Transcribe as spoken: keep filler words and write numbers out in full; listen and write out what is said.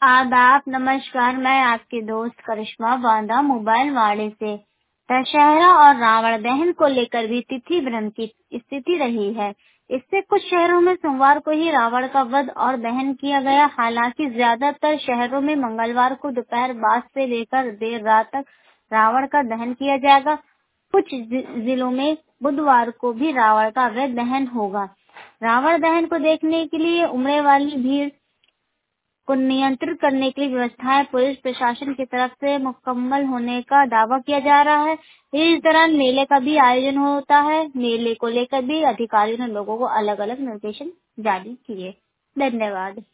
आदाब, नमस्कार। मैं आपकी दोस्त करिश्मा बांदा मोबाइल वाड़े से। दशहरा और रावण दहन को लेकर भी तिथि भ्रम की स्थिति रही है। इससे कुछ शहरों में सोमवार को ही रावण का वध और दहन किया गया। हालांकि ज्यादातर शहरों में मंगलवार को दोपहर बाद से लेकर देर रात तक रावण का दहन किया जाएगा। कुछ जिलों में बुधवार को भी रावण का अवैध दहन होगा। रावण दहन को देखने के लिए उमड़े वाली भीड़ को नियंत्रित करने के लिए व्यवस्थाएं पुलिस प्रशासन की तरफ से मुकम्मल होने का दावा किया जा रहा है। इस दौरान मेले का भी आयोजन होता है। मेले को लेकर भी अधिकारियों ने लोगों को अलग अलग निर्देशन जारी किए। धन्यवाद।